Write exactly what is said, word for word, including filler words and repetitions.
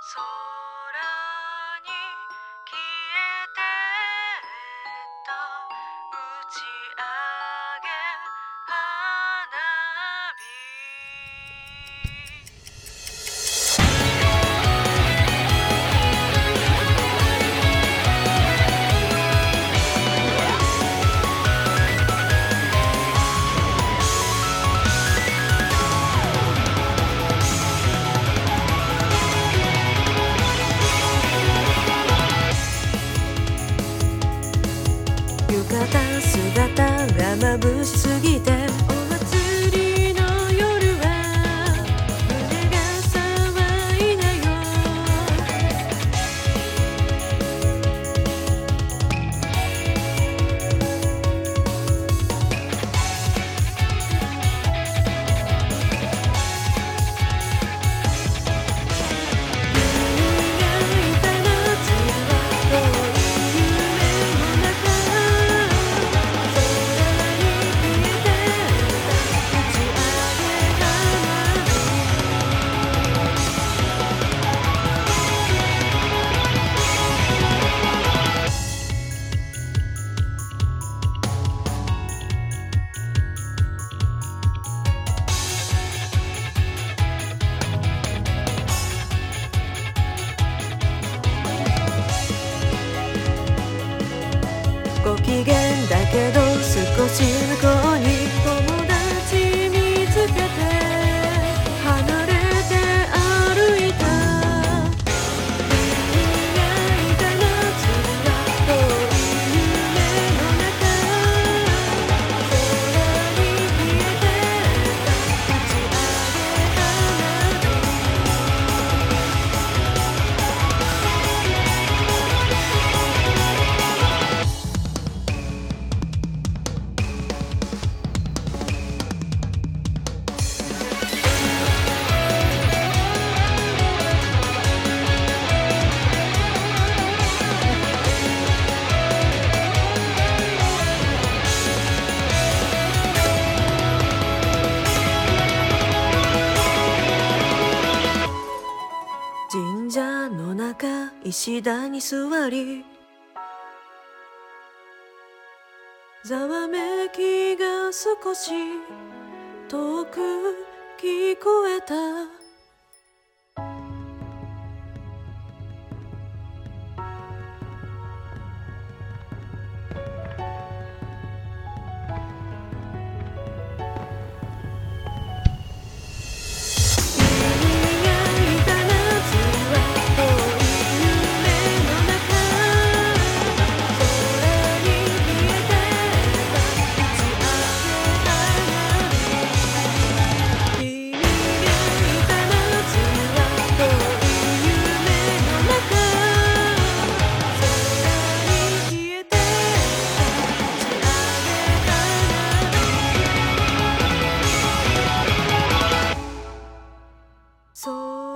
空に消えてった打ち上げ花浴衣姿が眩しすぎてお祭りの夜は胸が騒いだよ。ご機嫌だけど少し向こうに友達見つけて離れて歩いた。君がいた夏は遠い夢の中空に消えてった打ち上げ花神社の中石段に座りざわめきが少し遠く聞こえた。そう